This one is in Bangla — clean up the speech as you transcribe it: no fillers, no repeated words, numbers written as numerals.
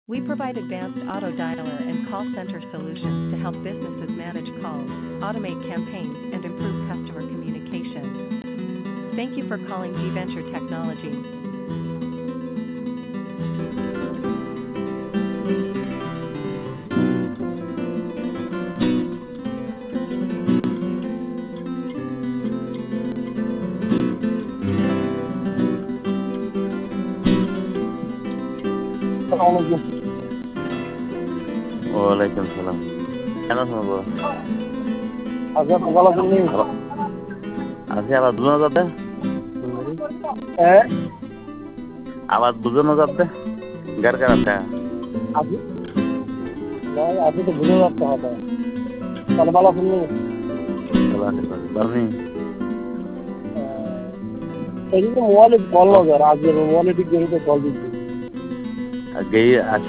We provide advanced auto dialer and call center solutions to help businesses manage calls, automate campaigns, and improve customer communication. Thank you for calling G-Venture Technology. ওয়ালাইকুম সালাম। কেন শোনাবো? আচ্ছা ভালো আছেন নি? আছি, আবার বুঝানো যাবে? হ্যাঁ আবার বুঝানো যাবে? গার গার আছে। আজকে নয়, আজকে তো ভুলে রাখতে হবে। তাহলে ভালো আছেন নি? ভালো আছে, বালমি। এই যে মোবাইলে কল নজর আজকে মোবাইলে ঠিক কল দিচ্ছি। গেই আছি।